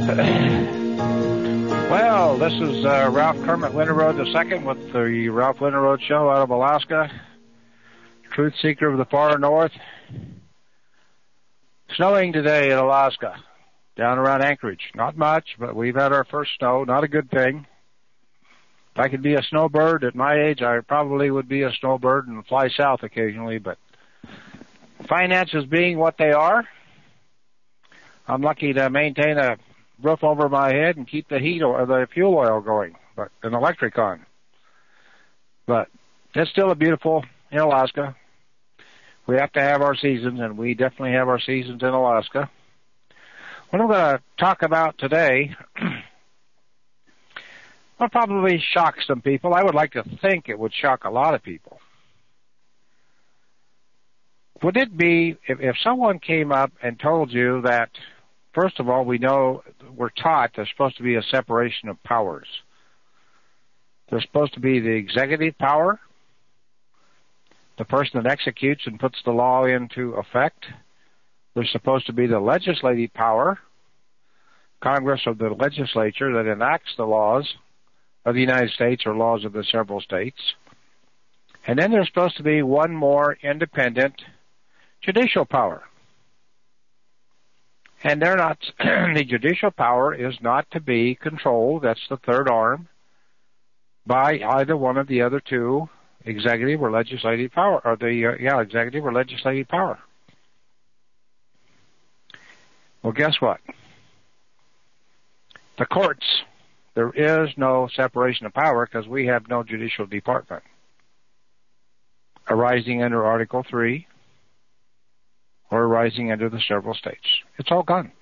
Well, this is Ralph Kermit Winterroad II with the Ralph Winterroad Show out of Alaska. Truth seeker of the far north. Snowing today in Alaska, down around Anchorage. Not much, but we've had our first snow. Not a good thing. If I could be a snowbird at my age, I probably would be a snowbird and fly south occasionally, but finances being what they are, I'm lucky to maintain a roof over my head and keep the heat or the fuel oil going, but an electric on. But it's still a beautiful in Alaska. We have to have our seasons, and we definitely have our seasons in Alaska. What I'm going to talk about today will probably shock some people. I would like to think it would shock a lot of people. Would it be if someone came up and told you that, first of all, we know we're taught there's supposed to be a separation of powers. There's supposed to be the executive power, the person that executes and puts the law into effect. There's supposed to be the legislative power, Congress or the legislature that enacts the laws of the United States or laws of the several states. And then there's supposed to be one more independent judicial power. And they're not, the judicial power is not to be controlled, that's the third arm, by either one of the other two, executive or legislative power, or executive or legislative power. Well, guess what? The courts, there is no separation of power because we have no judicial department arising under Article 3 or arising under the several states. It's all gone.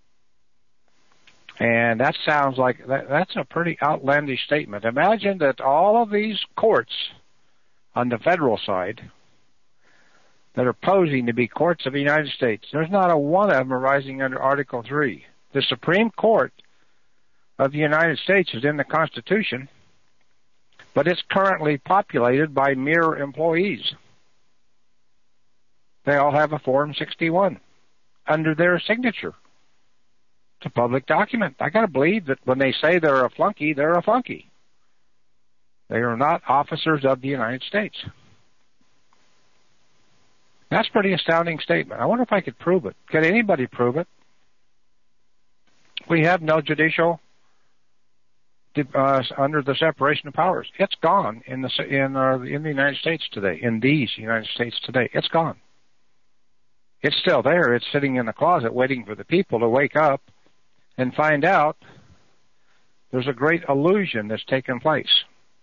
And that sounds like, that's a pretty outlandish statement. Imagine that all of these courts on the federal side that are posing to be courts of the United States, there's not a one of them arising under Article 3. The Supreme Court of the United States is in the Constitution, but it's currently populated by mere employees. They all have a Form 61 under their signature. It's a public document. I got to believe that when they say they're a flunky, they're a flunky. They are not officers of the United States. That's a pretty astounding statement. I wonder if I could prove it. Could anybody prove it? We have no judicial under the separation of powers. It's gone in the United States today. In these United States today, it's gone. It's still there. It's sitting in the closet waiting for the people to wake up and find out there's a great illusion that's taken place.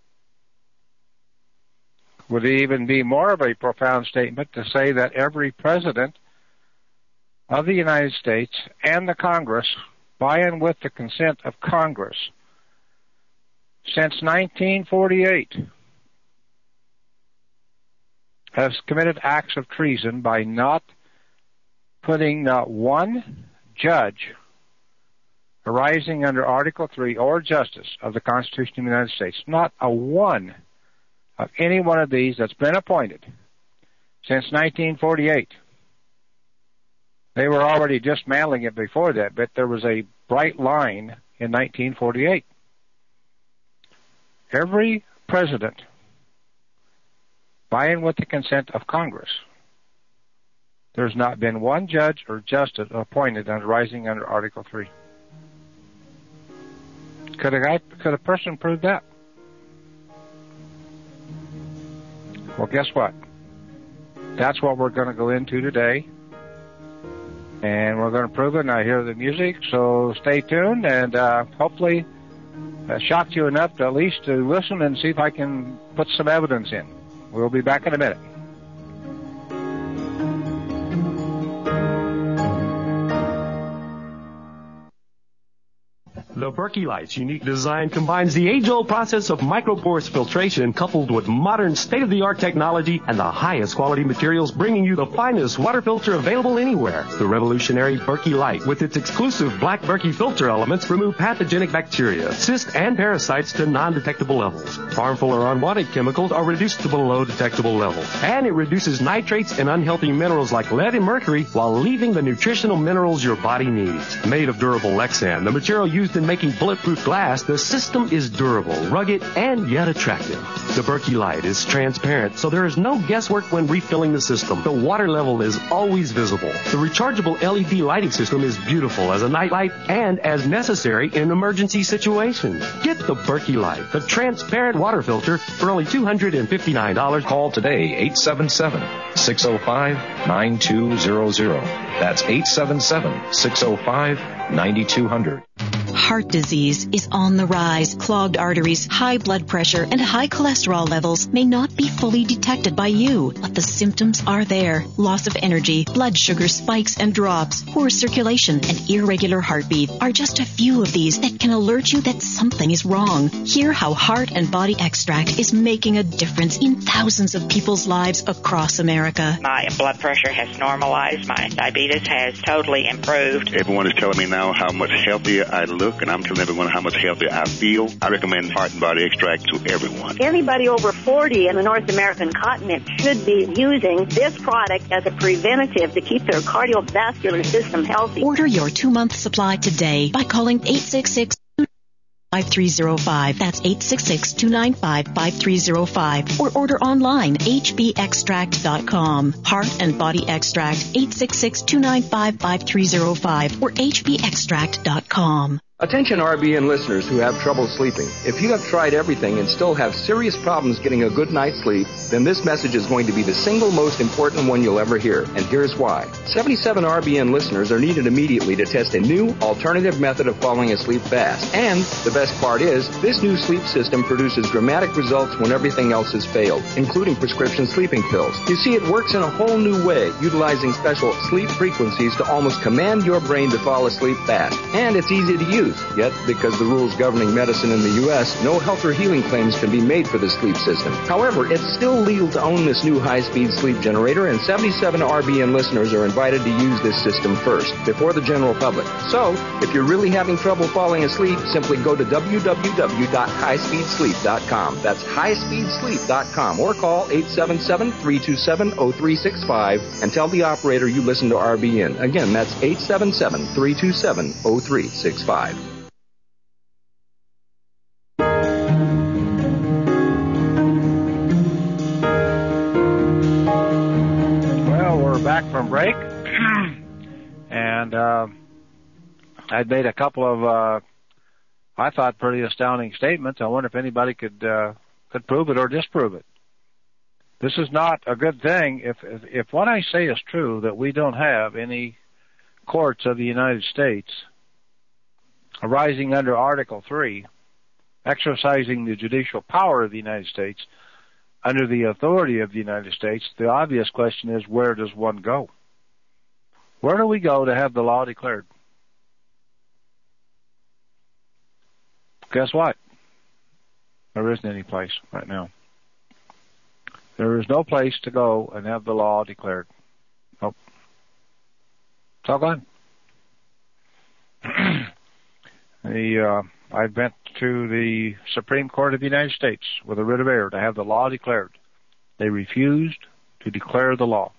Would it even be more of a profound statement to say that every president of the United States and the Congress, by and with the consent of Congress, since 1948, has committed acts of treason by not putting not one judge arising under Article 3 or justice of the Constitution of the United States, not a one of any one of these that's been appointed since 1948. They were already dismantling it before that, but there was a bright line in 1948. Every president, by and with the consent of Congress, there's not been one judge or justice appointed arising under Article 3. Could a person prove that? Well, guess what? That's what we're going to go into today. And we're going to prove it, and I hear the music, so stay tuned, and hopefully shocked you enough to at least to listen and see if I can put some evidence in. We'll be back in a minute. The Berkey Light's unique design combines the age-old process of microporous filtration coupled with modern state-of-the-art technology and the highest quality materials, bringing you the finest water filter available anywhere. The revolutionary Berkey Light, with its exclusive black Berkey filter elements, remove pathogenic bacteria, cysts, and parasites to non-detectable levels. Harmful or unwanted chemicals are reduced to below detectable levels. And it reduces nitrates and unhealthy minerals like lead and mercury while leaving the nutritional minerals your body needs. Made of durable Lexan, the material used in making bulletproof glass, the system is durable, rugged, and yet attractive. The Berkey Light is transparent, so there is no guesswork when refilling the system. The water level is always visible. The rechargeable LED lighting system is beautiful as a night light and as necessary in emergency situations. Get the Berkey Light, the transparent water filter, for only $259. Call today, 877-605-9200. That's 877-605-9200. Heart disease is on the rise. Clogged arteries, high blood pressure, and high cholesterol levels may not be fully detected by you, but the symptoms are there. Loss of energy, blood sugar spikes and drops, poor circulation, and irregular heartbeat are just a few of these that can alert you that something is wrong. Hear how Heart and Body Extract is making a difference in thousands of people's lives across America. My blood pressure has normalized. My diabetes has totally improved. Everyone is telling me now how much healthier I look, and I'm telling everyone how much healthier I feel. I recommend Heart and Body Extract to everyone. Anybody over 40 in the North American continent should be using this product as a preventative to keep their cardiovascular system healthy. Order your 2-month supply today by calling 866-5305. That's 866-295-5305. Or order online, hbextract.com. Heart and Body Extract, 866-295-5305 or hbextract.com. Attention RBN listeners who have trouble sleeping. If you have tried everything and still have serious problems getting a good night's sleep, then this message is going to be the single most important one you'll ever hear. And here's why. 77 RBN listeners are needed immediately to test a new alternative method of falling asleep fast. And the best part is, this new sleep system produces dramatic results when everything else has failed, including prescription sleeping pills. You see, it works in a whole new way, utilizing special sleep frequencies to almost command your brain to fall asleep fast. And it's easy to use. Yet, because the rules governing medicine in the U.S., no health or healing claims can be made for this sleep system. However, it's still legal to own this new high-speed sleep generator, and 77 RBN listeners are invited to use this system first, before the general public. So, if you're really having trouble falling asleep, simply go to www.highspeedsleep.com. That's highspeedsleep.com, or call 877-327-0365 and tell the operator you listen to RBN. Again, that's 877-327-0365. Back from break, and I'd made a couple of, I thought, pretty astounding statements. I wonder if anybody could prove it or disprove it. This is not a good thing. If what I say is true, that we don't have any courts of the United States arising under Article 3, exercising the judicial power of the United States, under the authority of the United States, the obvious question is, where does one go? Where do we go to have the law declared? Guess what? There isn't any place right now. There is no place to go and have the law declared. Nope. It's all gone. I went to the Supreme Court of the United States with a writ of error to have the law declared. They refused to declare the law.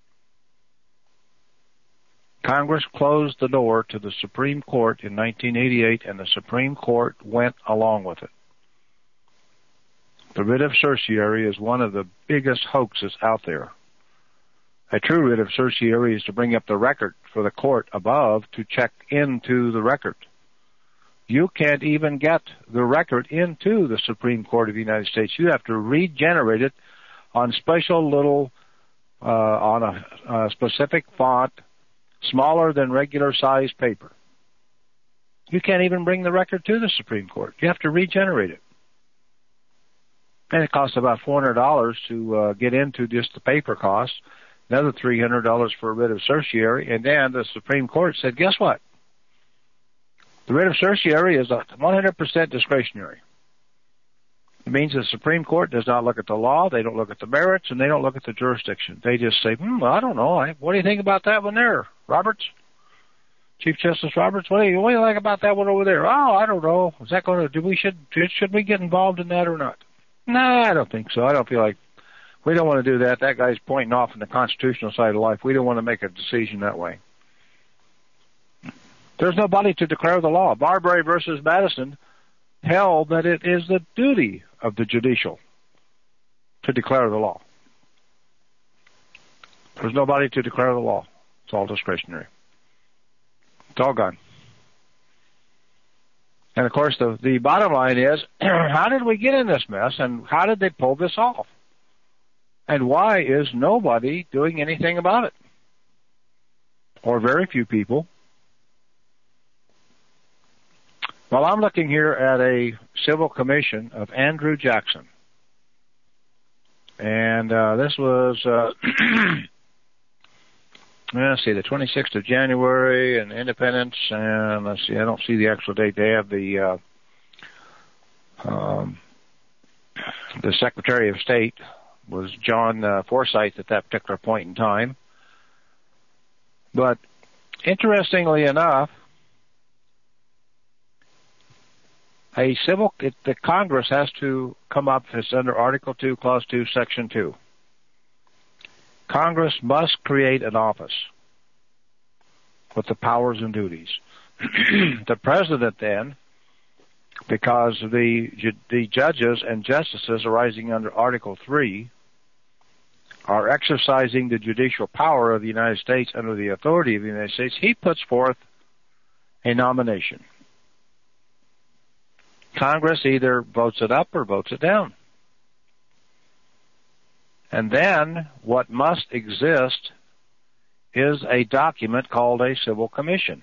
Congress closed the door to the Supreme Court in 1988, and the Supreme Court went along with it. The writ of certiorari is one of the biggest hoaxes out there. A true writ of certiorari is to bring up the record for the court above to check into the record. You can't even get the record into the Supreme Court of the United States. You have to regenerate it on special little, on a specific font, smaller than regular size paper. You can't even bring the record to the Supreme Court. You have to regenerate it. And it costs about $400 to get into just the paper cost, another $300 for a writ of certiorari, and then the Supreme Court said, guess what? The writ of certiorari is 100% discretionary. It means the Supreme Court does not look at the law, they don't look at the merits, and they don't look at the jurisdiction. They just say, well, I don't know. What do you think about that one there, Roberts? Chief Justice Roberts, what do you think about that one over there? Oh, I don't know. Is that going to, should we get involved in that or not? No, I don't think so. I don't feel like, we don't want to do that. That guy's pointing off in the constitutional side of life. We don't want to make a decision that way. There's nobody to declare the law. Marbury versus Madison held that it is the duty of the judicial to declare the law. There's nobody to declare the law. It's all discretionary. It's all gone. And of course, the bottom line is, how did we get in this mess, and how did they pull this off? And why is nobody doing anything about it? Or very few people. Well, I'm looking here at a civil commission of Andrew Jackson. And this was, let's see, the 26th of January and Independence. And let's see, I don't see the actual date. They have the Secretary of State was John Forsyth at that particular point in time. But interestingly enough, the Congress has to come up, it's under Article 2, Clause 2, Section 2. Congress must create an office with the powers and duties. The President then, because the judges and justices arising under Article 3 are exercising the judicial power of the United States under the authority of the United States, he puts forth a nomination. Congress either votes it up or votes it down. And then what must exist is a document called a civil commission.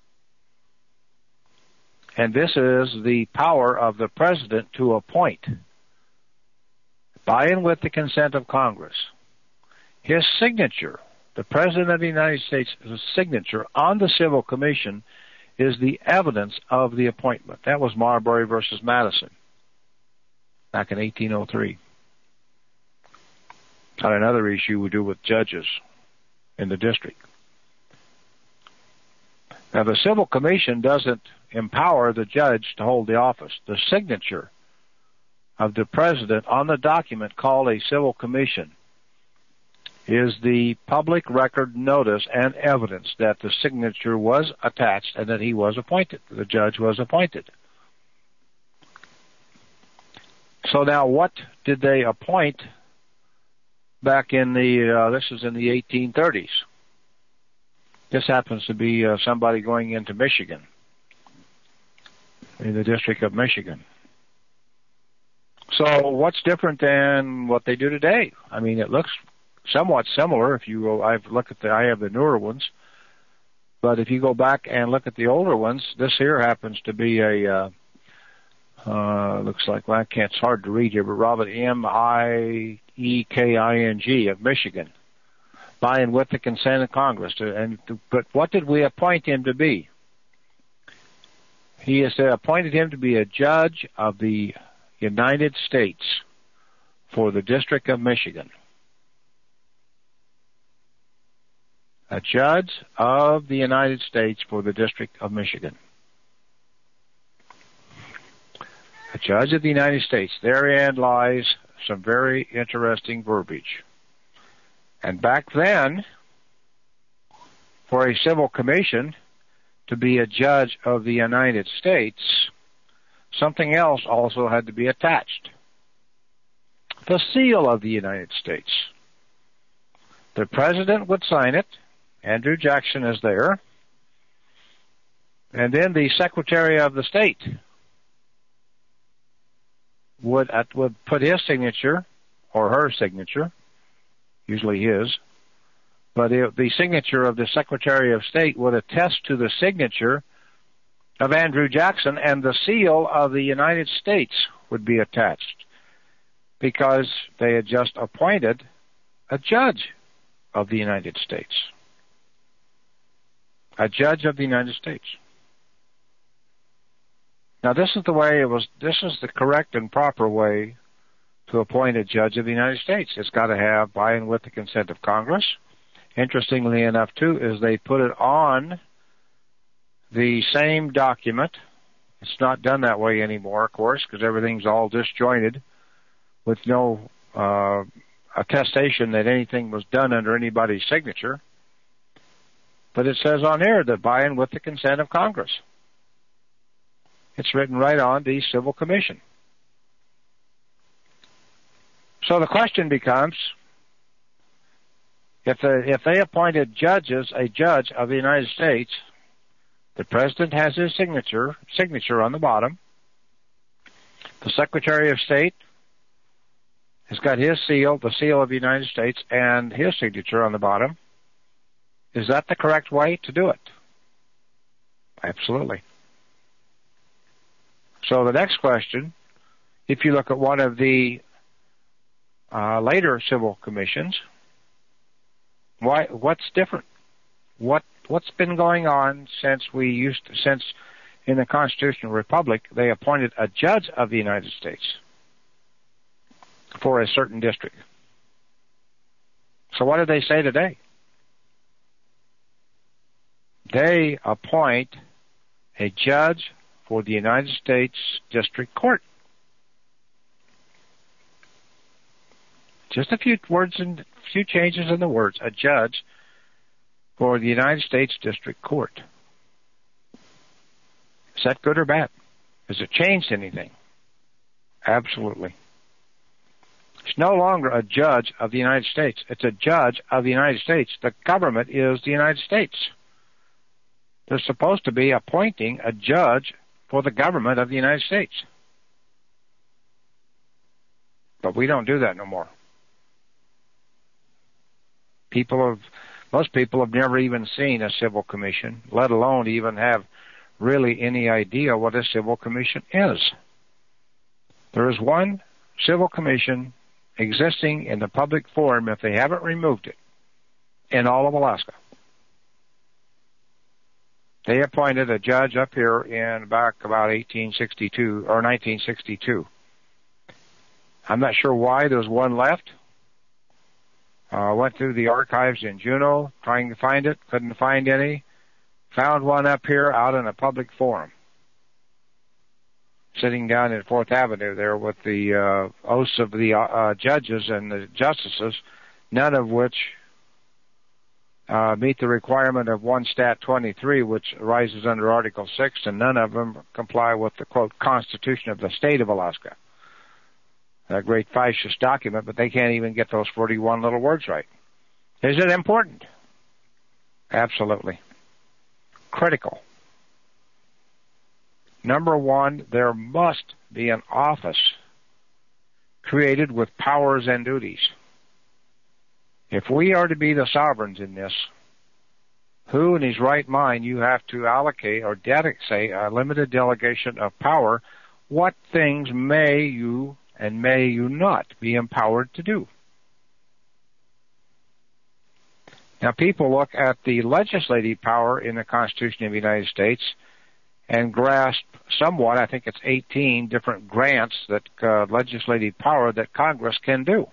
And this is the power of the President to appoint, by and with the consent of Congress. His signature, the President of the United States' signature on the civil commission, is the evidence of the appointment. That was Marbury versus Madison back in 1803. Had another issue we do with judges in the district. Now, the civil commission doesn't empower the judge to hold the office. The signature of the President on the document called a civil commission is the public record notice and evidence that the signature was attached and that he was appointed, the judge was appointed. So now what did they appoint back in this is in the 1830s. This happens to be somebody going into Michigan, in the District of Michigan. So what's different than what they do today? I mean, it looks somewhat similar. If you go, I have the newer ones, but if you go back and look at the older ones, this here happens to be a looks like, well, it's hard to read here, but Robert Mieking of Michigan, by and with the consent of Congress. But what did we appoint him to be? He has appointed him to be a judge of the United States for the District of Michigan. A judge of the United States for the District of Michigan. A judge of the United States. Therein lies some very interesting verbiage. And back then, for a civil commission to be a judge of the United States, something else also had to be attached. The seal of the United States. The President would sign it. Andrew Jackson is there. And then the Secretary of the State would put his signature, or her signature, usually his, but the signature of the Secretary of State would attest to the signature of Andrew Jackson, and the seal of the United States would be attached, because they had just appointed a judge of the United States. A judge of the United States. Now, this is the way it was. This is the correct and proper way to appoint a judge of the United States. It's got to have by and with the consent of Congress. Interestingly enough, too, is they put it on the same document. It's not done that way anymore, of course, because everything's all disjointed with no attestation that anything was done under anybody's signature. But it says on there that by and with the consent of Congress. It's written right on the Civil Commission. So the question becomes, if they appointed judges, a judge of the United States, the President has his signature on the bottom. The Secretary of State has got his seal, the seal of the United States, and his signature on the bottom. Is that the correct way to do it? Absolutely. So the next question, if you look at one of the later civil commissions, what's different? What's been going on since in the constitutional republic they appointed a judge of the United States for a certain district? So what do they say today? They appoint a judge for the United States District Court. Just a few words and few changes in the words. A judge for the United States District Court. Is that good or bad? Has it changed anything? Absolutely. It's no longer a judge of the United States. It's a judge of the United States. The government is the United States. They're supposed to be appointing a judge for the government of the United States. But we don't do that no more. Most people have never even seen a civil commission, let alone even have really any idea what a civil commission is. There is one civil commission existing in the public forum, if they haven't removed it, in all of Alaska. They appointed a judge up here in back about 1862 or 1962. I'm not sure why there's one left. Went through the archives in Juneau trying to find it, couldn't find any. Found one up here out in a public forum, sitting down in 4th Avenue there with the oaths of the judges and the justices, none of which meet the requirement of 1 Stat 23, which arises under Article 6, and none of them comply with the, quote, Constitution of the State of Alaska. A great fascist document, but they can't even get those 41 little words right. Is it important? Absolutely. Critical. Number one, there must be an office created with powers and duties. If we are to be the sovereigns in this, who in his right mind you have to allocate or say a limited delegation of power, what things may you and may you not be empowered to do? Now, people look at the legislative power in the Constitution of the United States and grasp somewhat, I think it's 18 different grants that legislative power that Congress can do.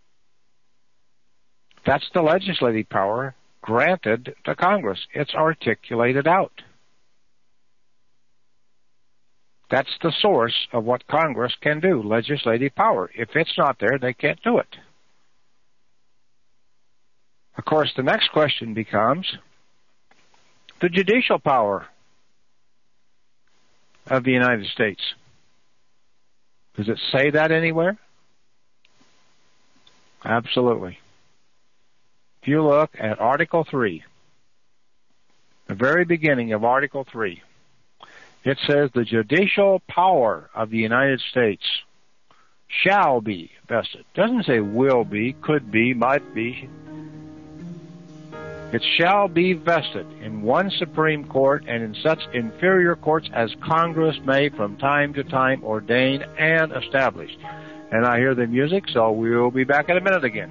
That's the legislative power granted to Congress. It's articulated out. That's the source of what Congress can do, legislative power. If it's not there, they can't do it. Of course, the next question becomes the judicial power of the United States. Does it say that anywhere? Absolutely. If you look at Article 3, the very beginning of Article 3, it says the judicial power of the United States shall be vested. It doesn't say will be, could be, might be. It shall be vested in one Supreme Court and in such inferior courts as Congress may from time to time ordain and establish. And I hear the music, so we'll be back in a minute again.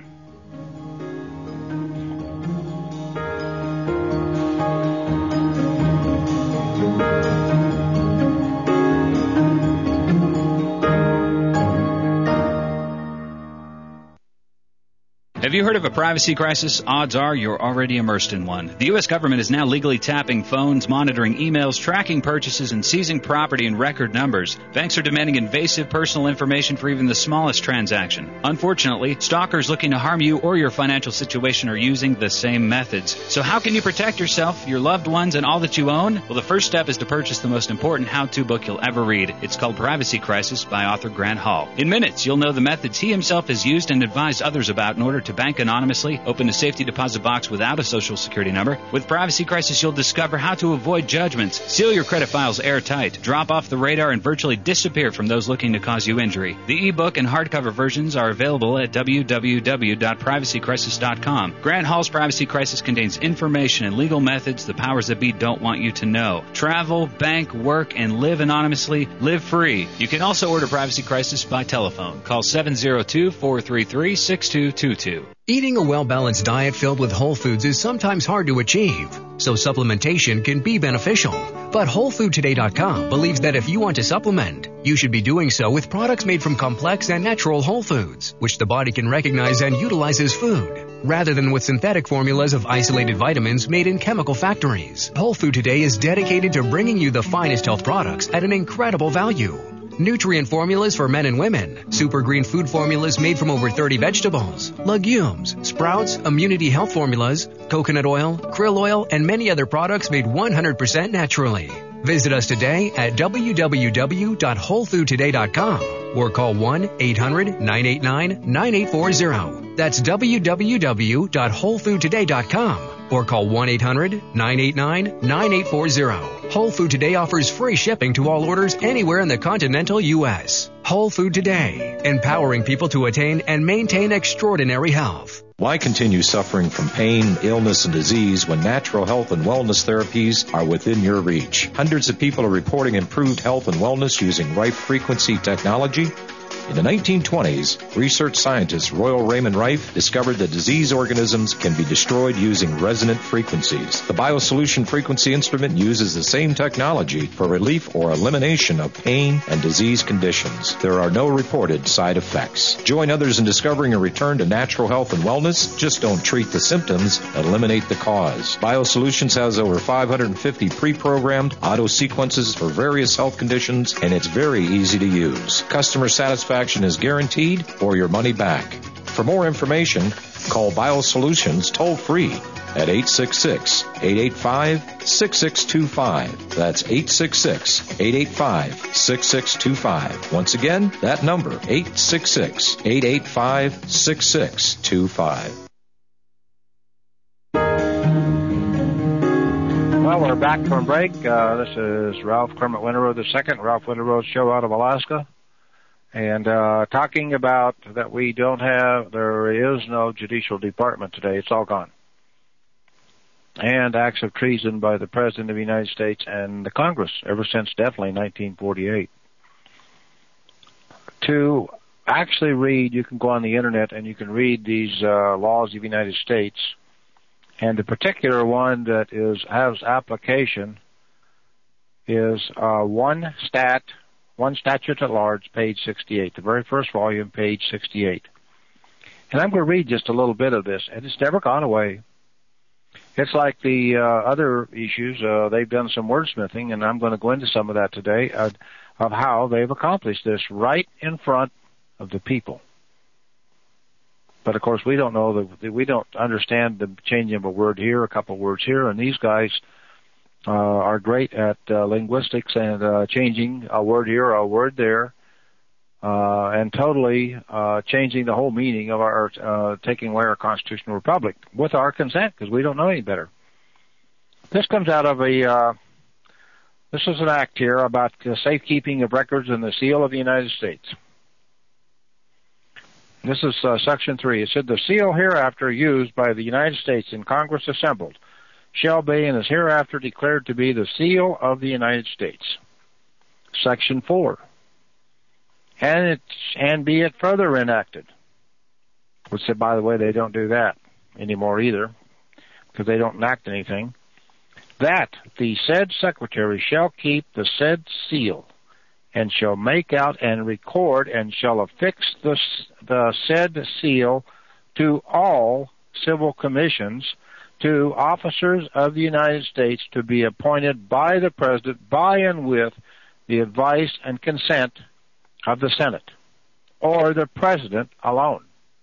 Have you heard of a privacy crisis? Odds are you're already immersed in one. The U.S. government is now legally tapping phones, monitoring emails, tracking purchases, and seizing property in record numbers. Banks are demanding invasive personal information for even the smallest transaction. Unfortunately, stalkers looking to harm you or your financial situation are using the same methods. So how can you protect yourself, your loved ones, and all that you own? Well, the first step is to purchase the most important how-to book you'll ever read. It's called Privacy Crisis by author Grant Hall. In minutes, you'll know the methods he himself has used and advised others about in order to bank anonymously, open a safety deposit box without a social security number. With Privacy Crisis, you'll discover how to avoid judgments, seal your credit files airtight, drop off the radar, and virtually disappear from those looking to cause you injury. The ebook and hardcover versions are available at www.privacycrisis.com. Grant Hall's Privacy Crisis contains information and legal methods the powers that be don't want you to know. Travel, bank, work, and live anonymously. Live free. You can also order Privacy Crisis by telephone. Call 702-433-6222. Eating a well-balanced diet filled with whole foods is sometimes hard to achieve, so supplementation can be beneficial. But WholeFoodToday.com believes that if you want to supplement, you should be doing so with products made from complex and natural whole foods, which the body can recognize and utilize as food, rather than with synthetic formulas of isolated vitamins made in chemical factories. Whole Food Today is dedicated to bringing you the finest health products at an incredible value. Nutrient formulas for men and women, super green food formulas made from over 30 vegetables, legumes, sprouts, immunity health formulas, coconut oil, krill oil, and many other products made 100% naturally. Visit us today at www.wholefoodtoday.com or call 1-800-989-9840. That's www.wholefoodtoday.com or call 1-800-989-9840. Whole Food Today offers free shipping to all orders anywhere in the continental U.S. Whole Food Today, empowering people to attain and maintain extraordinary health. Why continue suffering from pain, illness, and disease when natural health and wellness therapies are within your reach? Hundreds of people are reporting improved health and wellness using Rife frequency technology. In the 1920s, research scientist Royal Raymond Rife discovered that disease organisms can be destroyed using resonant frequencies. The BioSolution frequency instrument uses the same technology for relief or elimination of pain and disease conditions. There are no reported side effects. Join others in discovering a return to natural health and wellness. Just don't treat the symptoms, eliminate the cause. BioSolutions has over 550 pre-programmed auto sequences for various health conditions, and it's very easy to use. Customer satisfaction is guaranteed or your money back. For more information, call BioSolutions toll-free at 866-885-6625. That's 866-885-6625. Once again, that number, 866-885-6625. Well, we're back from break. This is Ralph Kermit Winterroad II, Ralph Winterroad Show out of Alaska. And talking about that there is no judicial department today. It's all gone. And acts of treason by the President of the United States and the Congress ever since definitely 1948. To actually read, you can go on the Internet and you can read these laws of the United States. And the particular one that has application is one statute at large, page 68, the very first volume, page 68. And I'm going to read just a little bit of this, and it's never gone away. It's like the other issues. They've done some wordsmithing, and I'm going to go into some of that today, of how they've accomplished this right in front of the people. But, of course, we don't understand the changing of a word here, a couple of words here, and these guys are great at linguistics and changing a word here, a word there, and totally changing the whole meaning of our taking away our constitutional republic with our consent, because we don't know any better. This comes out of this is an act here about the safekeeping of records and the seal of the United States. This is Section 3. It said, the seal hereafter used by the United States in Congress assembled shall be and is hereafter declared to be the seal of the United States. Section 4. And be it further enacted. Which, by the way, they don't do that anymore either, because they don't enact anything. That the said secretary shall keep the said seal, and shall make out and record, and shall affix the said seal to all civil commissions to officers of the United States to be appointed by the President by and with the advice and consent of the Senate or the President alone,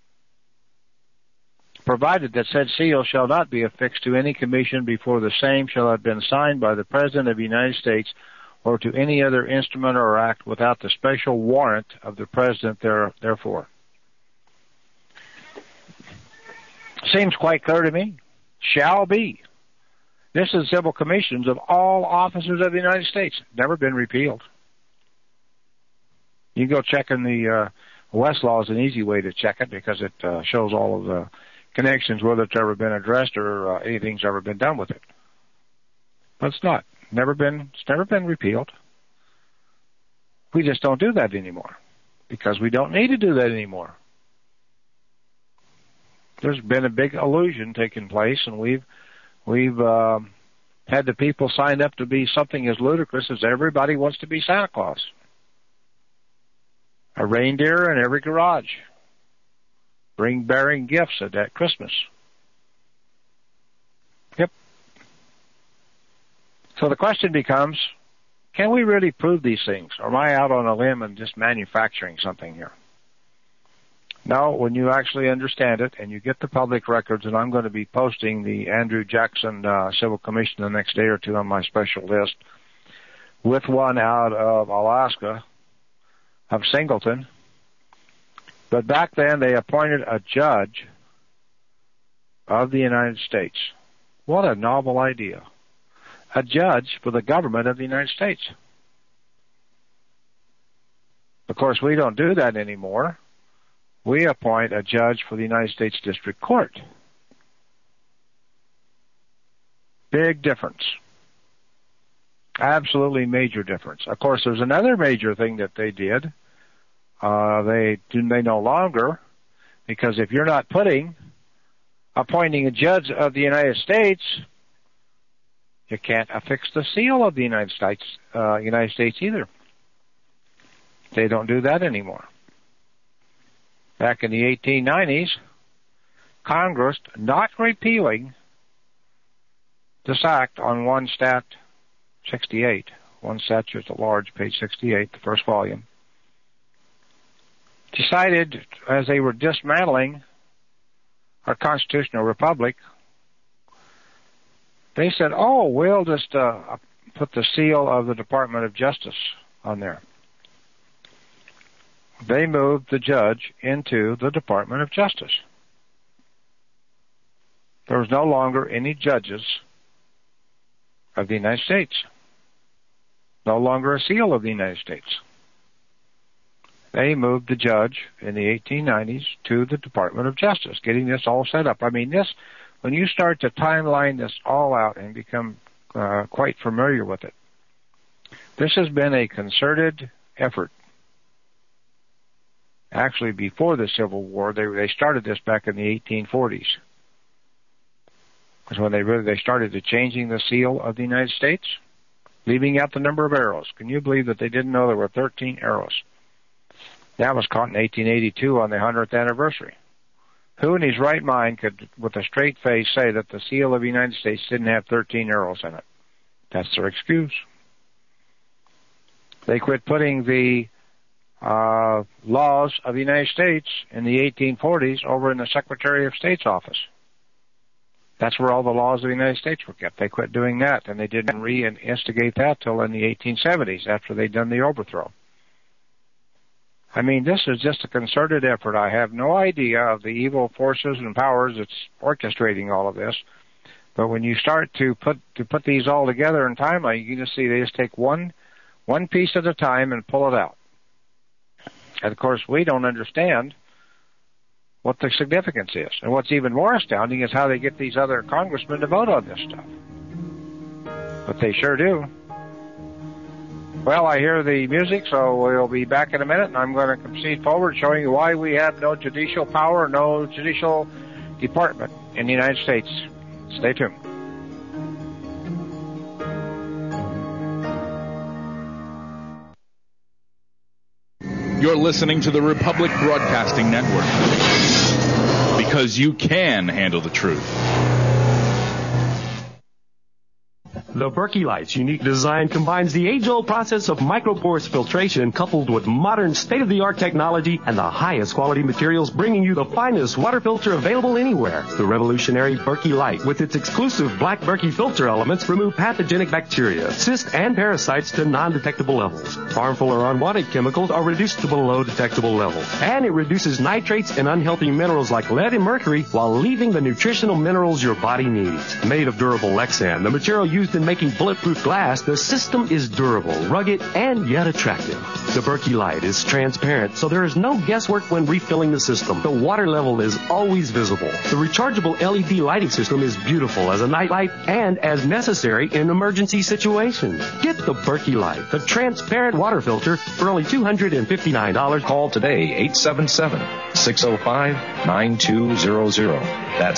provided that said seal shall not be affixed to any commission before the same shall have been signed by the President of the United States or to any other instrument or act without the special warrant of the President therefore. Seems quite clear to me. Shall be. This is civil commissions of all officers of the United States. Never been repealed. You can go check in the Westlaw is an easy way to check it because it shows all of the connections, whether it's ever been addressed or anything's ever been done with it. But it's not. It's never been repealed. We just don't do that anymore because we don't need to do that anymore. There's been a big illusion taking place, and we've had the people signed up to be something as ludicrous as everybody wants to be Santa Claus. A reindeer in every garage, bearing gifts at Christmas. Yep. So the question becomes, can we really prove these things? Or am I out on a limb and just manufacturing something here? No, when you actually understand it and you get the public records, and I'm going to be posting the Andrew Jackson Civil Commission the next day or two on my special list, with one out of Alaska, of Singleton. But back then they appointed a judge of the United States. What a novel idea. A judge for the government of the United States. Of course, we don't do that anymore. We appoint a judge for the United States District Court. Big difference. Absolutely major difference. Of course, there's another major thing that they did. They no longer, because if you're not appointing a judge of the United States, you can't affix the seal of the United States either. They don't do that anymore. Back in the 1890s, Congress, not repealing this act on 1 Stat 68, 1 Statute at Large, page 68, the first volume, decided as they were dismantling our constitutional republic, they said, we'll just put the seal of the Department of Justice on there. They moved the judge into the Department of Justice. There was no longer any judges of the United States. No longer a seal of the United States. They moved the judge in the 1890s to the Department of Justice, getting this all set up. I mean, when you start to timeline this all out and become quite familiar with it, this has been a concerted effort. Actually, before the Civil War, they started this back in the 1840s. Because when they started to changing the seal of the United States, leaving out the number of arrows. Can you believe that they didn't know there were 13 arrows? That was caught in 1882 on the 100th anniversary. Who in his right mind could, with a straight face, say that the seal of the United States didn't have 13 arrows in it? That's their excuse. They quit putting the laws of the United States in the 1840s over in the Secretary of State's office. That's where all the laws of the United States were kept. They quit doing that, and they didn't reinstigate that till in the 1870s after they'd done the overthrow. I mean, this is just a concerted effort. I have no idea of the evil forces and powers that's orchestrating all of this. But when you start to put these all together in timeline, you can just see they just take one piece at a time and pull it out. And of course, we don't understand what the significance is. And what's even more astounding is how they get these other congressmen to vote on this stuff. But they sure do. Well, I hear the music, so we'll be back in a minute, and I'm going to proceed forward showing you why we have no judicial power, no judicial department in the United States. Stay tuned. You're listening to the Republic Broadcasting Network. because you can handle the truth. The Berkey Light's unique design combines the age-old process of microporous filtration coupled with modern state-of-the-art technology and the highest quality materials, bringing you the finest water filter available anywhere. The revolutionary Berkey Light, with its exclusive black Berkey filter elements, remove pathogenic bacteria, cysts, and parasites to non-detectable levels. Harmful or unwanted chemicals are reduced to below detectable levels. And it reduces nitrates and unhealthy minerals like lead and mercury while leaving the nutritional minerals your body needs. Made of durable Lexan, the material used in making bulletproof glass, the system is durable, rugged, and yet attractive. The Berkey Light is transparent, so there is no guesswork when refilling the system. The water level is always visible. The rechargeable LED lighting system is beautiful as a night light and as necessary in emergency situations. Get the Berkey Light, the transparent water filter, for only $259. Call today, 877-605-9200. That's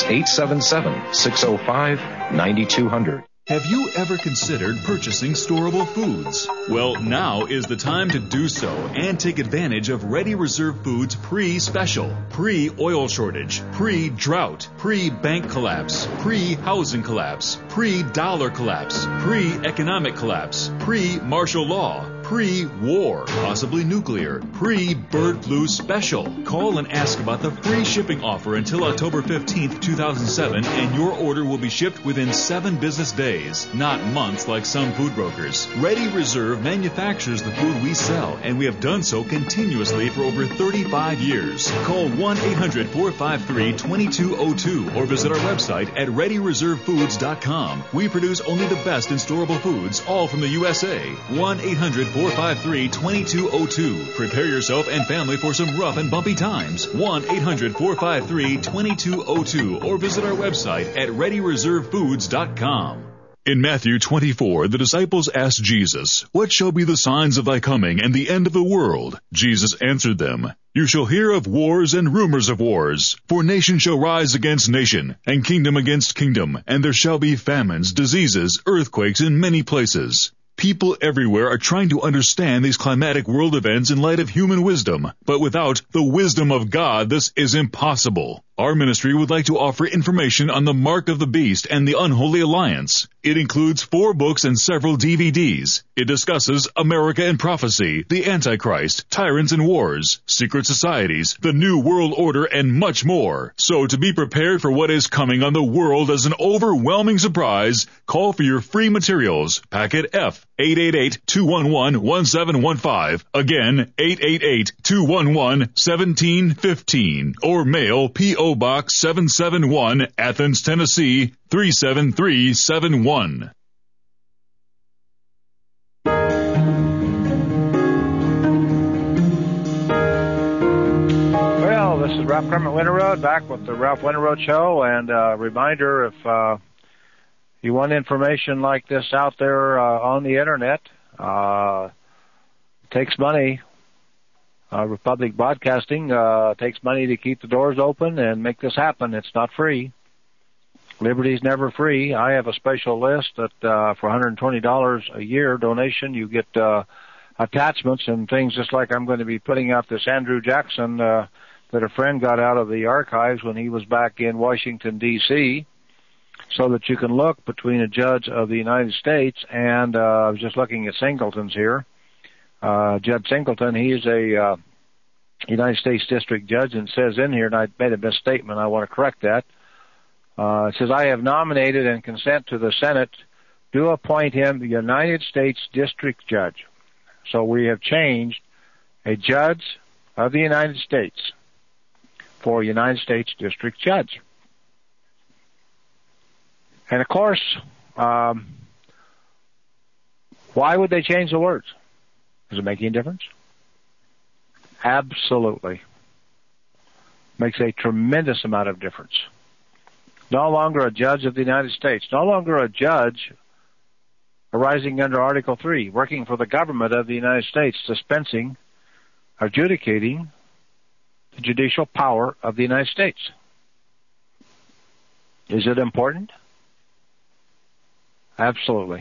877-605-9200. Have you ever considered purchasing storable foods? Well, now is the time to do so and take advantage of Ready Reserve Foods pre-special, pre-oil shortage, pre-drought, pre-bank collapse, pre-housing collapse, pre-dollar collapse, pre-economic collapse, pre-martial law, pre-war, possibly nuclear, pre-bird flu special. Call and ask about the free shipping offer until October 15th, 2007, and your order will be shipped within 7 business days, not months like some food brokers. Ready Reserve manufactures the food we sell, and we have done so continuously for over 35 years. Call 1-800-453-2202 or visit our website at ReadyReserveFoods.com. We produce only the best in storable foods, all from the USA. 1-800-453-2202. Prepare yourself and family for some rough and bumpy times. 1-800-453-2202 or visit our website at ReadyReserveFoods.com. In Matthew 24, the disciples asked Jesus, "What shall be the signs of thy coming and the end of the world?" Jesus answered them, "You shall hear of wars and rumors of wars, for nation shall rise against nation, and kingdom against kingdom, and there shall be famines, diseases, earthquakes in many places." People everywhere are trying to understand these climatic world events in light of human wisdom, but without the wisdom of God, this is impossible. Our ministry would like to offer information on the Mark of the Beast and the Unholy Alliance. It includes 4 books and several DVDs. It discusses America and prophecy, the Antichrist, tyrants and wars, secret societies, the New World Order, and much more. So to be prepared for what is coming on the world as an overwhelming surprise, call for your free materials. Packet F, 888-211-1715. Again, 888-211-1715. Or mail P.O. Box 771, Athens, Tennessee, 37371. Well, this is Ralph Kermit Winterroad, back with the Ralph Winterroad Show, and a reminder, if you want information like this out there on the Internet, it takes money. Republic Broadcasting takes money to keep the doors open and make this happen. It's not free. Liberty's never free. I have a special list that for $120 a year donation, you get attachments and things, just like I'm going to be putting out this Andrew Jackson that a friend got out of the archives when he was back in Washington, D.C., so that you can look between a judge of the United States and I was just looking at Singleton's here. Judge Singleton, he is a United States District Judge, and says in here, and I made a misstatement, I want to correct that. It says, I have nominated and consent to the Senate to appoint him the United States District Judge. So we have changed a judge of the United States for United States District Judge. And of course, why would they change the words? Does it make any difference? Absolutely. Makes a tremendous amount of difference. No longer a judge of the United States. No longer a judge arising under Article 3, working for the government of the United States, dispensing, adjudicating the judicial power of the United States. Is it important? Absolutely.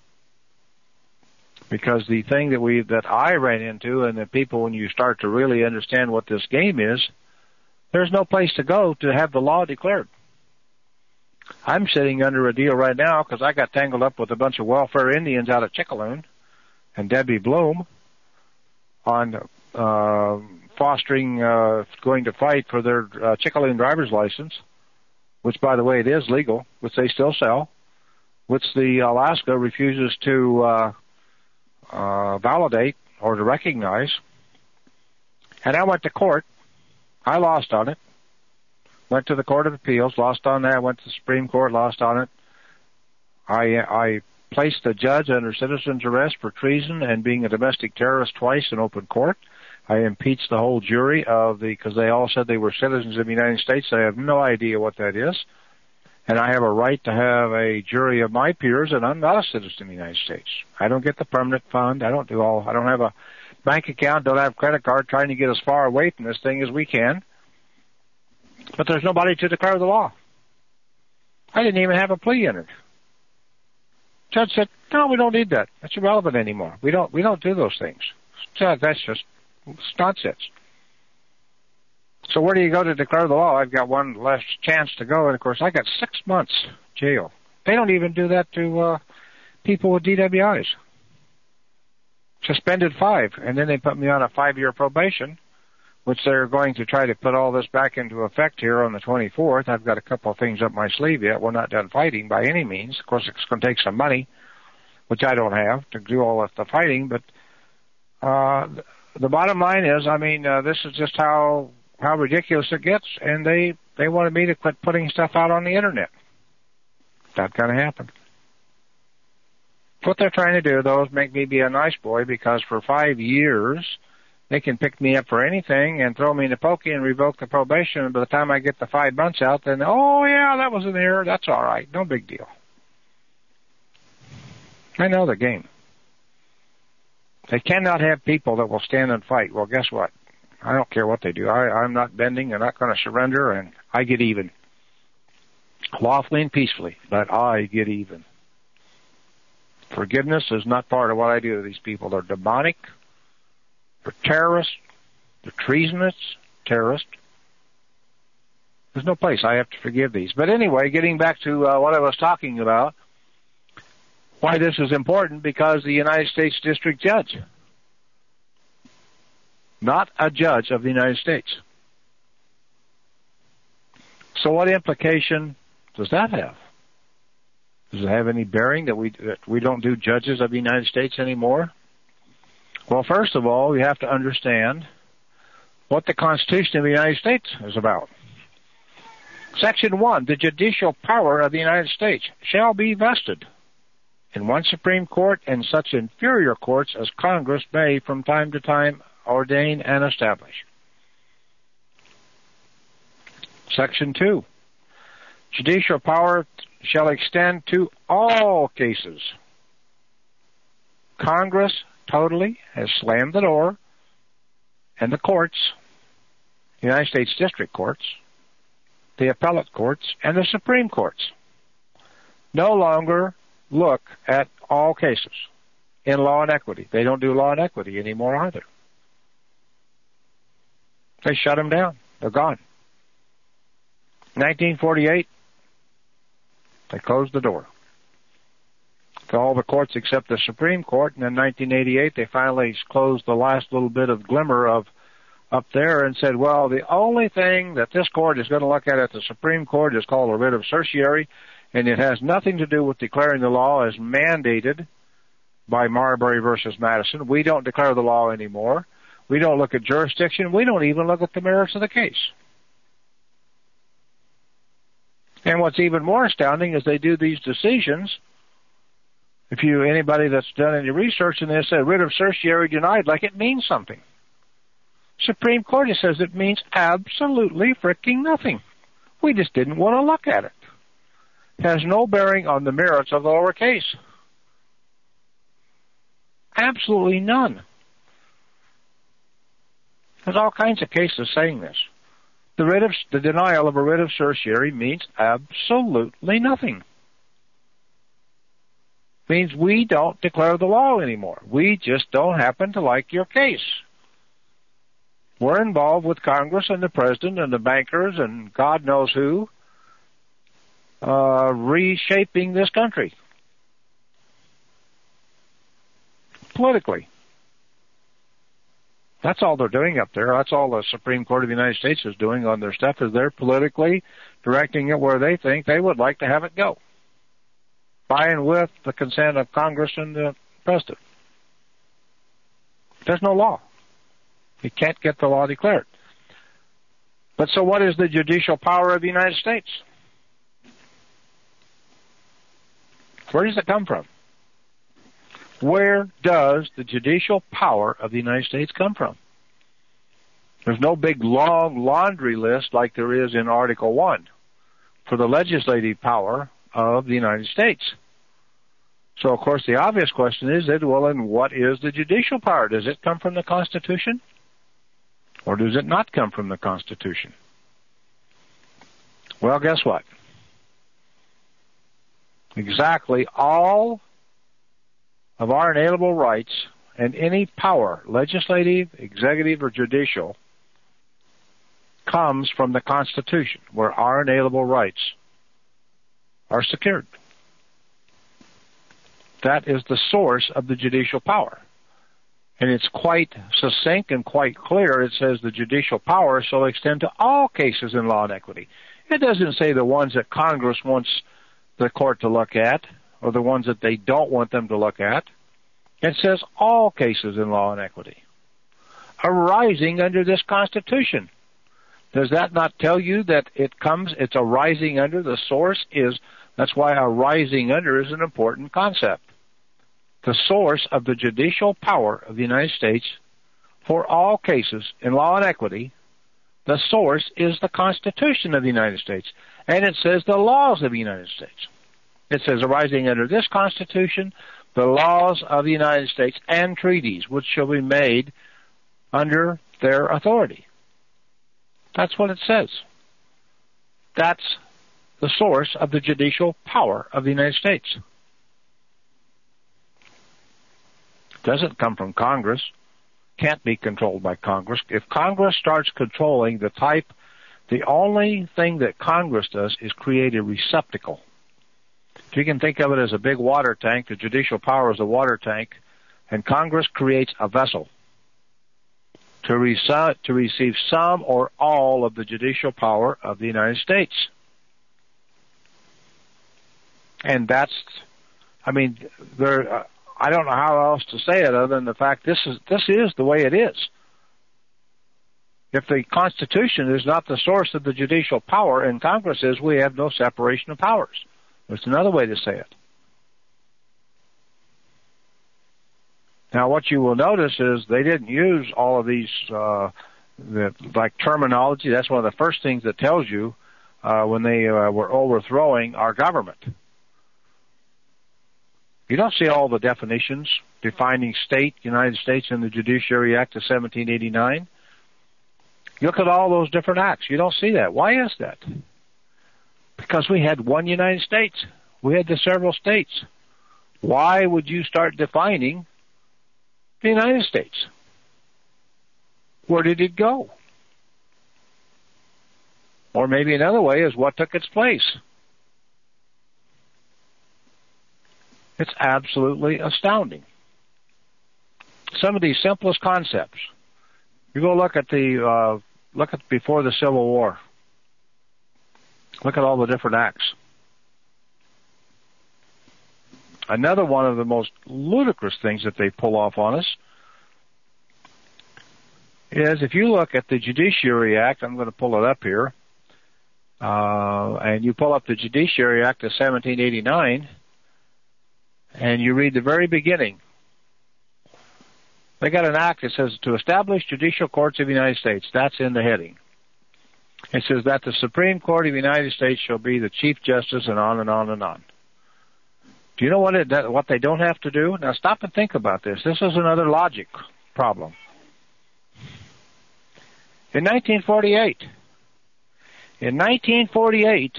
Because the thing that I ran into, and the people, when you start to really understand what this game is, There's no place to go to have the law declared. I'm sitting under a deal right now because I got tangled up with a bunch of welfare Indians out of Chickaloon and Debbie Bloom on fostering, going to fight for their Chickaloon driver's license, which, by the way, it is legal, which they still sell, which the Alaska refuses to validate or to recognize. And I went to court. I lost on it. Went to the Court of Appeals, lost on that. Went to the Supreme Court, lost on it. I placed the judge under citizen's arrest for treason and being a domestic terrorist twice in open court. I impeached the whole jury because they all said they were citizens of the United States. I have no idea what that is. And I have a right to have a jury of my peers, and I'm not a citizen of the United States. I don't get the permanent fund. I don't have a bank account, don't have a credit card, trying to get as far away from this thing as we can. But there's nobody to declare the law. I didn't even have a plea entered. Judge said, no, we don't need that. That's irrelevant anymore. We don't do those things. So that's just nonsense. So where do you go to declare the law? I've got one last chance to go, and of course I got 6 months jail. They don't even do that to people with DWIs. Suspended 5, and then they put me on a 5-year probation, which they're going to try to put all this back into effect here on the 24th. I've got a couple of things up my sleeve yet. We're not done fighting by any means. Of course, it's going to take some money, which I don't have, to do all of the fighting. But the bottom line is, this is just how ridiculous it gets, and they wanted me to quit putting stuff out on the Internet. Not going to happen. What they're trying to do, though, is make me be a nice boy, because for 5 years they can pick me up for anything and throw me in the pokey and revoke the probation. And by the time I get the 5 months out, then, oh, yeah, that was an error. That's all right. No big deal. I know the game. They cannot have people that will stand and fight. Well, guess what? I don't care what they do. I'm not bending. I'm not going to surrender, and I get even. Lawfully and peacefully, but I get even. Forgiveness is not part of what I do to these people. They're demonic. They're terrorists. They're treasonous terrorists. There's no place I have to forgive these. But anyway, getting back to what I was talking about, why this is important, because the United States District Judge, not a judge of the United States. So what implication does that have? Does it have any bearing that we don't do judges of the United States anymore? Well, first of all, we have to understand what the Constitution of the United States is about. Section 1, the judicial power of the United States shall be vested in one Supreme Court and such inferior courts as Congress may from time to time ordain and establish. Section 2, judicial power shall extend to all cases. Congress totally has slammed the door, and the courts, the United States District Courts, the appellate courts, and the Supreme Courts no longer look at all cases in law and equity. They don't do law and equity anymore either. They shut them down. They're gone. 1948, they closed the door to all the courts except the Supreme Court, and in 1988 they finally closed the last little bit of glimmer of up there and said, well, the only thing that this court is going to look at the Supreme Court is called a writ of certiorari, and it has nothing to do with declaring the law as mandated by Marbury versus Madison. We don't declare the law anymore. We don't look at jurisdiction. We don't even look at the merits of the case. And what's even more astounding is they do these decisions. If anybody that's done any research in this, a writ of certiorari denied, like it means something. Supreme Court says it means absolutely freaking nothing. We just didn't want to look at it. It has no bearing on the merits of the lower case. Absolutely none. There's all kinds of cases saying this. The denial of a writ of certiorari means absolutely nothing. It means we don't declare the law anymore. We just don't happen to like your case. We're involved with Congress and the President and the bankers and God knows who, reshaping this country. Politically. That's all they're doing up there. That's all the Supreme Court of the United States is doing on their stuff, is they're politically directing it where they think they would like to have it go. By and with the consent of Congress and the President. There's no law. You can't get the law declared. But so what is the judicial power of the United States? Where does it come from? Where does the judicial power of the United States come from? There's no big long laundry list like there is in Article 1 for the legislative power of the United States. So, of course, the obvious question is, well, then what is the judicial power? Does it come from the Constitution? Or does it not come from the Constitution? Well, guess what? Exactly all of our inalienable rights and any power, legislative, executive, or judicial, comes from the Constitution, where our inalienable rights are secured. That is the source of the judicial power. And it's quite succinct and quite clear. It says the judicial power shall extend to all cases in law and equity. It doesn't say the ones that Congress wants the court to look at or the ones that they don't want them to look at. It says all cases in law and equity arising under this Constitution. Does that not tell you that it's arising under? The source is, that's why arising under is an important concept. The source of the judicial power of the United States for all cases in law and equity, the source is the Constitution of the United States. And it says the laws of the United States. It says arising under this Constitution, the laws of the United States and treaties which shall be made under their authority. That's what it says. That's the source of the judicial power of the United States. Doesn't come from Congress, can't be controlled by Congress. If Congress starts controlling the only thing that Congress does is create a receptacle. If you can think of it as a big water tank, the judicial power is a water tank, and Congress creates a vessel to receive some or all of the judicial power of the United States. And that's, I don't know how else to say it other than the fact this is the way it is. If the Constitution is not the source of the judicial power and Congress is, we have no separation of powers. There's another way to say it. Now, what you will notice is they didn't use all of these, like terminology. That's one of the first things that tells you when they were overthrowing our government. You don't see all the definitions defining state, United States, in the Judiciary Act of 1789. You look at all those different acts. You don't see that. Why is that? Because we had one United States. We had the several states. Why would you start defining the United States? Where did it go? Or maybe another way is what took its place. It's absolutely astounding. Some of these simplest concepts. You go look at before the Civil War. Look at all the different acts. Another one of the most ludicrous things that they pull off on us is if you look at the Judiciary Act, I'm going to pull it up here, and you pull up the Judiciary Act of 1789, and you read the very beginning. They got an act that says to establish judicial courts of the United States. That's in the heading. It says that the Supreme Court of the United States shall be the Chief Justice, and on and on and on. Do you know what they don't have to do? Now stop and think about this. This is another logic problem. In 1948,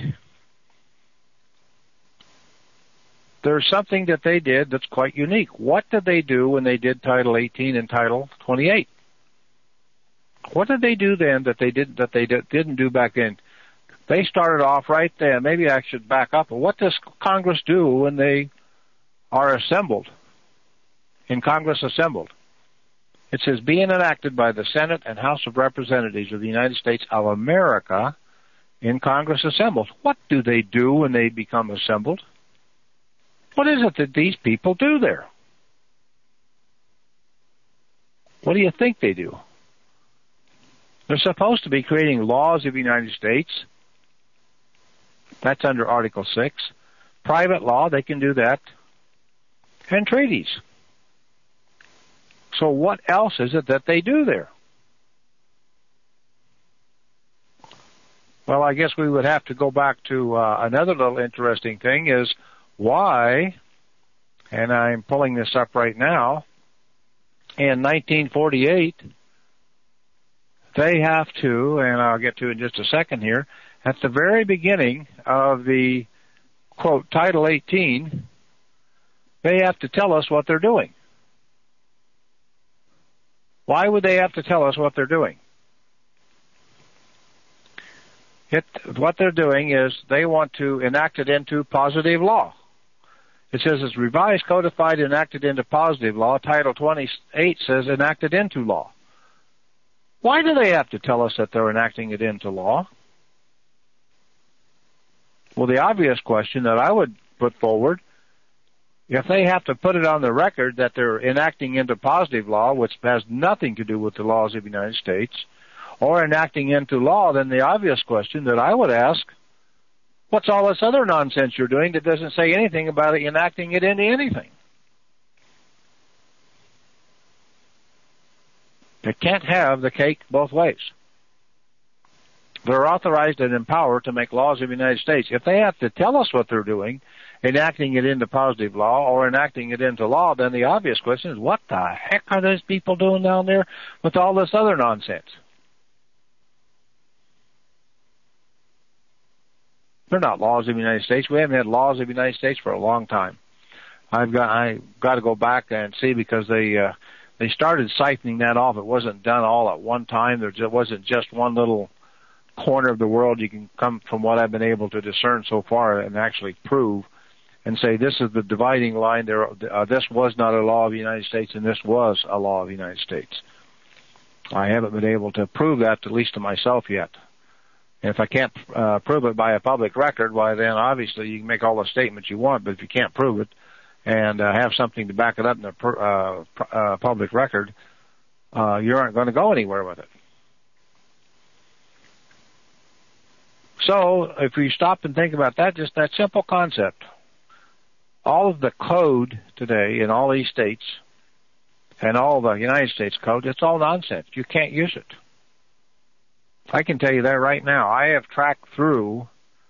there's something that they did that's quite unique. What did they do when they did Title 18 and Title 28? What did they do then that they didn't do back then? They started off right then. Maybe I should back up. What does Congress do when they are assembled? In Congress assembled. It says, being enacted by the Senate and House of Representatives of the United States of America in Congress assembled. What do they do when they become assembled? What is it that these people do there? What do you think they do? They're supposed to be creating laws of the United States. That's under Article 6. Private law, they can do that. And treaties. So what else is it that they do there? Well, I guess we would have to go back to another little interesting thing is why, and I'm pulling this up right now, in 1948, they have to, and I'll get to it in just a second here, at the very beginning of the, quote, Title 18, they have to tell us what they're doing. Why would they have to tell us what they're doing? What they're doing is they want to enact it into positive law. It says it's revised, codified, enacted into positive law. Title 28 says enacted into law. Why do they have to tell us that they're enacting it into law? Well, the obvious question that I would put forward, if they have to put it on the record that they're enacting into positive law, which has nothing to do with the laws of the United States, or enacting into law, then the obvious question that I would ask, what's all this other nonsense you're doing that doesn't say anything about enacting it into anything? They can't have the cake both ways. They're authorized and empowered to make laws of the United States. If they have to tell us what they're doing, enacting it into positive law or enacting it into law, then the obvious question is, what the heck are those people doing down there with all this other nonsense? They're not laws of the United States. We haven't had laws of the United States for a long time. I got to go back and see because they started siphoning that off. It wasn't done all at one time. There wasn't just one little corner of the world you can come from what I've been able to discern so far and actually prove and say this is the dividing line. This was not a law of the United States and this was a law of the United States. I haven't been able to prove that, at least to myself yet. And if I can't prove it by a public record, why then obviously you can make all the statements you want, but if you can't prove it and have something to back it up in a public record, you aren't going to go anywhere with it. So if you stop and think about that, just that simple concept, all of the code today in all these states and all the United States code, it's all nonsense. You can't use it. I can tell you that right now. I have tracked through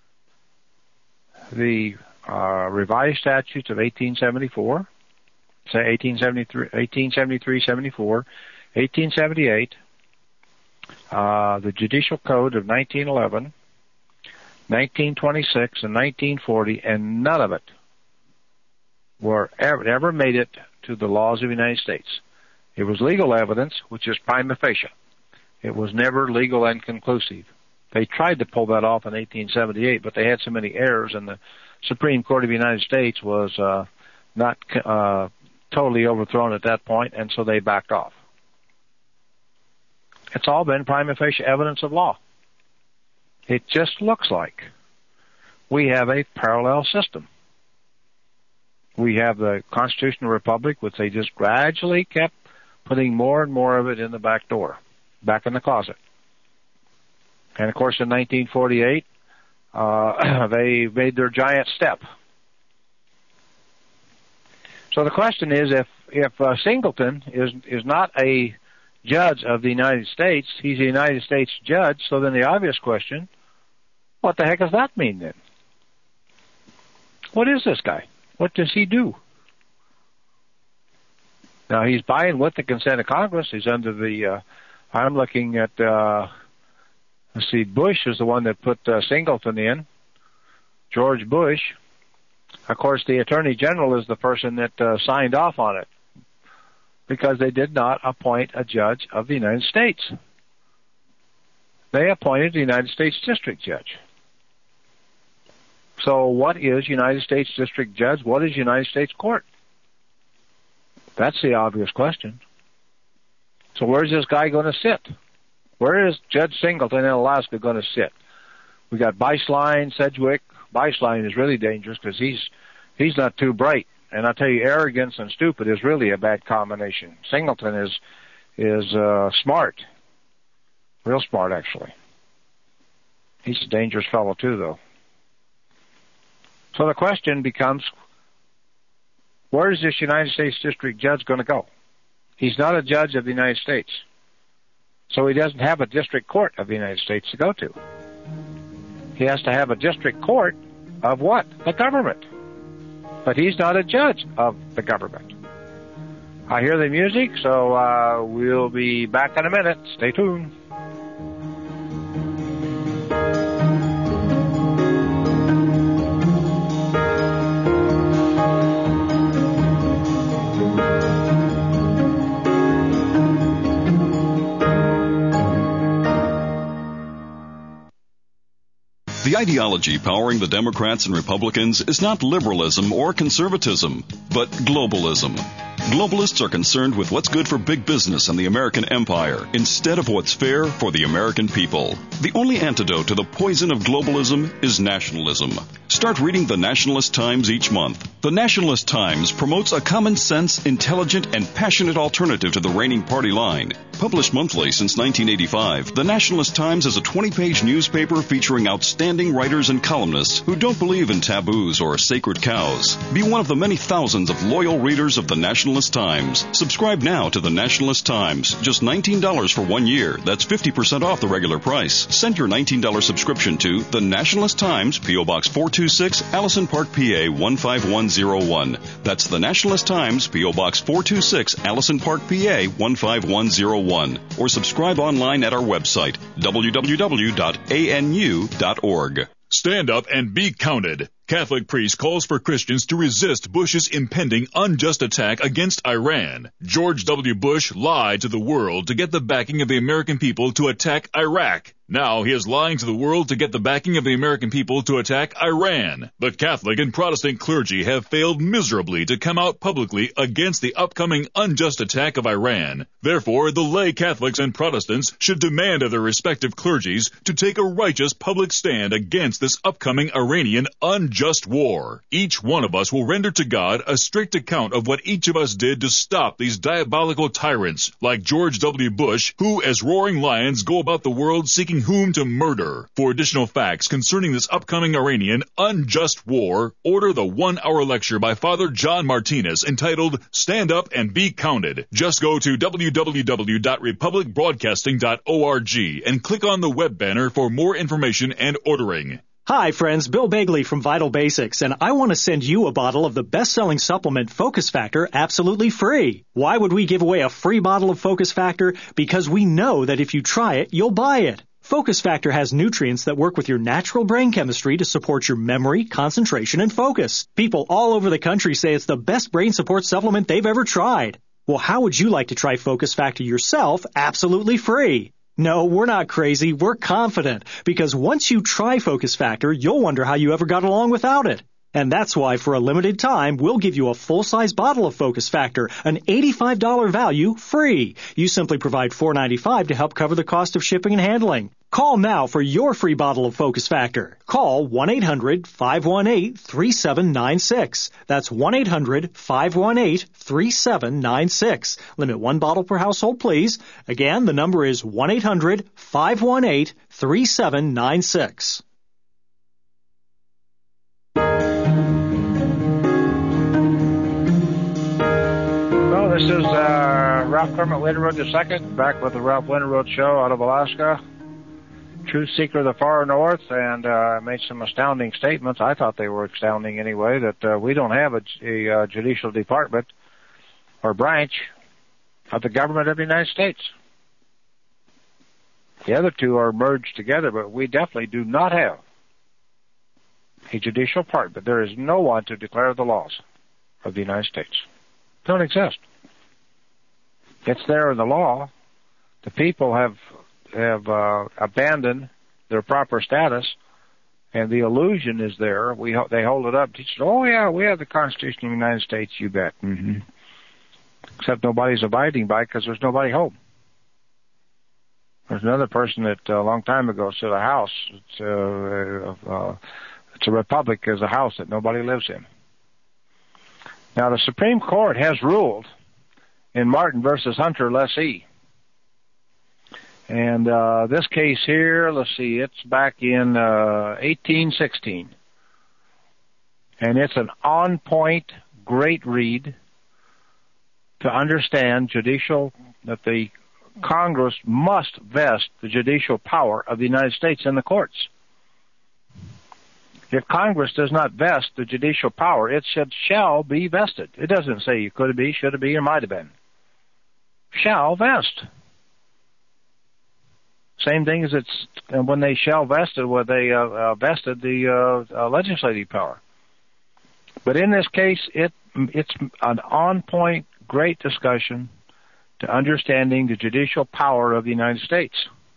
the revised statutes of 1874, say 1873, 74, 1878, the Judicial Code of 1911, 1926, and 1940, and none of it ever made it to the laws of the United States. It was legal evidence, which is prima facie. It was never legal and conclusive. They tried to pull that off in 1878, but they had so many errors, and the Supreme Court of the United States was not totally overthrown at that point, and so they backed off. It's all been prima facie evidence of law. It just looks like we have a parallel system. We have the Constitutional Republic, which they just gradually kept putting more and more of it in the back door, back in the closet. And, of course, in 1948, they made their giant step. So the question is, if Singleton is not a judge of the United States, he's a United States judge, so then the obvious question, what the heck does that mean then? What is this guy? What does he do? Now, he's buying with the consent of Congress. He's under the, I'm looking at, let's see, Bush is the one that put Singleton in, George Bush. Of course, the Attorney General is the person that signed off on it because they did not appoint a judge of the United States. They appointed the United States District Judge. So what is United States District Judge? What is United States Court? That's the obvious question. So where's this guy going to sit? Where is Judge Singleton in Alaska going to sit? We got Beislein, Sedgwick. Beislein is really dangerous because he's not too bright. And I tell you, arrogance and stupid is really a bad combination. Singleton is smart. Real smart, actually. He's a dangerous fellow, too, though. So the question becomes, where is this United States District Judge going to go? He's not a judge of the United States. So he doesn't have a district court of the United States to go to. He has to have a district court of what? The government. But he's not a judge of the government. I hear the music, so we'll be back in a minute. Stay tuned. The ideology powering the Democrats and Republicans is not liberalism or conservatism, but globalism. Globalists are concerned with what's good for big business and the American empire instead of what's fair for the American people. The only antidote to the poison of globalism is nationalism. Start reading the Nationalist Times each month. The Nationalist Times promotes a common sense, intelligent, and passionate alternative to the reigning party line. Published monthly since 1985, the Nationalist Times is a 20-page newspaper featuring outstanding writers and columnists who don't believe in taboos or sacred cows. Be one of the many thousands of loyal readers of the Nationalist Times. Subscribe now to the Nationalist Times. Just $19 for 1 year. That's 50% off the regular price. Send your $19 subscription to the Nationalist Times, P.O. Box 426, Allison Park, PA 15101. That's the Nationalist Times, P.O. Box 426, Allison Park, PA 15101. Or subscribe online at our website, www.anu.org. Stand up and be counted. Catholic priest calls for Christians to resist Bush's impending unjust attack against Iran. George W. Bush lied to the world to get the backing of the American people to attack Iraq. Now he is lying to the world to get the backing of the American people to attack Iran. The Catholic and Protestant clergy have failed miserably to come out publicly against the upcoming unjust attack of Iran. Therefore, the lay Catholics and Protestants should demand of their respective clergies to take a righteous public stand against this upcoming Iranian unjust war. Each one of us will render to God a strict account of what each of us did to stop these diabolical tyrants like George W. Bush, who as roaring lions go about the world seeking whom to murder. For additional facts concerning this upcoming Iranian unjust war, order the 1-hour lecture by Father John Martinez entitled Stand Up and Be Counted. Just go to www.republicbroadcasting.org and click on the web banner for more information and ordering. Hi friends, Bill Bagley from Vital Basics, and I want to send you a bottle of the best-selling supplement Focus Factor absolutely free. Why would we give away a free bottle of Focus Factor? Because we know that if you try it, you'll buy it. Focus Factor has nutrients that work with your natural brain chemistry to support your memory, concentration, and focus. People all over the country say it's the best brain support supplement they've ever tried. Well, how would you like to try Focus Factor yourself absolutely free? No, we're not crazy. We're confident. Because once you try Focus Factor, you'll wonder how you ever got along without it. And that's why, for a limited time, we'll give you a full-size bottle of Focus Factor, an $85 value, free. You simply provide $4.95 to help cover the cost of shipping and handling. Call now for your free bottle of Focus Factor. Call 1-800-518-3796. That's 1-800-518-3796. Limit 1 bottle per household, please. Again, the number is 1-800-518-3796. This is Ralph Kermit Winterroad II, back with the Ralph Winterroad Show out of Alaska. Truth Seeker of the Far North, and made some astounding statements. I thought they were astounding anyway, that we don't have a judicial department or branch of the government of the United States. The other two are merged together, but we definitely do not have a judicial part. But there is no one to declare the laws of the United States. Don't exist. It's there in the law. The people have have abandoned their proper status, and the illusion is there. They hold it up. Teach, oh yeah, we have the Constitution of the United States. You bet. Mm-hmm. Except nobody's abiding by it because there's nobody home. There's another person that a long time ago said a house. It's a republic is a house that nobody lives in. Now the Supreme Court has ruled in Martin versus Hunter lessee. And this case here, let's see, it's back in 1816. And it's an on-point, great read to understand that the Congress must vest the judicial power of the United States in the courts. If Congress does not vest the judicial power, it shall be vested. It doesn't say you could be, should be, or might have been. Shall vest. Same thing as it's when they shall vested, where they vested the legislative power. But in this case, it's an on-point, great discussion to understanding the judicial power of the United States.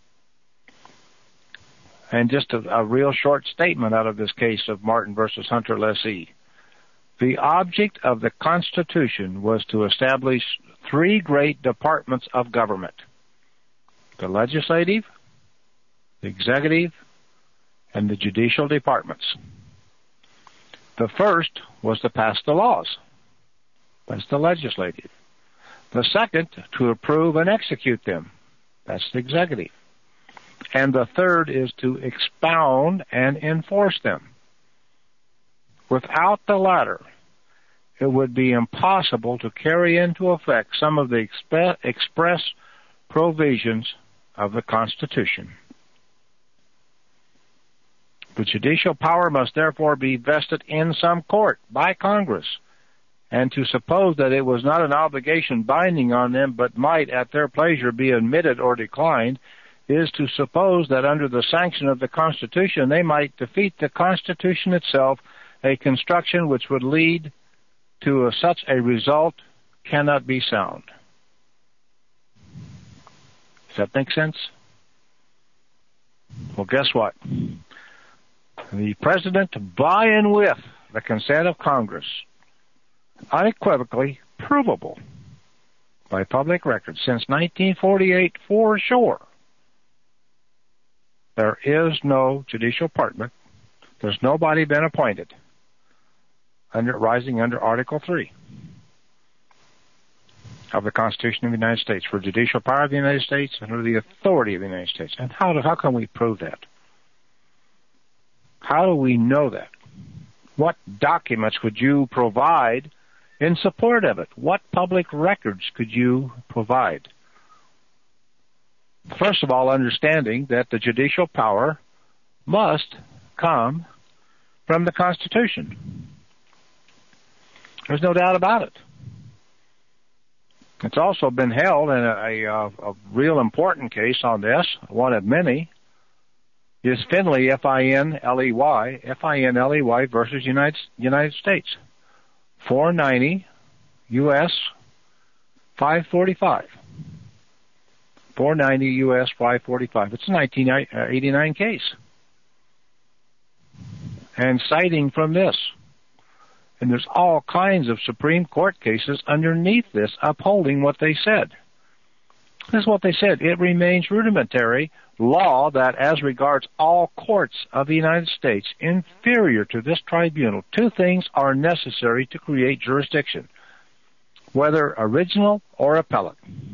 And just a real short statement out of this case of Martin versus Hunter lessee. The object of the Constitution was to establish three great departments of government: the legislative, the executive, and the judicial departments. The first was to pass the laws. That's the legislative. The second, to approve and execute them. That's the executive. And the third is to expound and enforce them. Without the latter, it would be impossible to carry into effect some of the express provisions of the Constitution. The judicial power must therefore be vested in some court by Congress, and to suppose that it was not an obligation binding on them but might at their pleasure be admitted or declined is to suppose that under the sanction of the Constitution they might defeat the Constitution itself, a construction which would lead to such a result cannot be sound. Does that make sense? Well, guess what? The President, by and with the consent of Congress, unequivocally provable by public record since 1948 for sure, there is no judicial department. There's nobody been appointed rising under Article 3 of the Constitution of the United States for judicial power of the United States and under the authority of the United States. And how can we prove that? How do we know that? What documents would you provide in support of it? What public records could you provide? First of all, understanding that the judicial power must come from the Constitution. There's no doubt about it. It's also been held in a real important case on this, one of many, is Finley, F-I-N-L-E-Y versus United States. 490 U.S. 545. 490 U.S. 545. It's a 1989 case. And citing from this. And there's all kinds of Supreme Court cases underneath this upholding what they said. This is what they said. It remains rudimentary law that as regards all courts of the United States inferior to this tribunal, two things are necessary to create jurisdiction, whether original or appellate.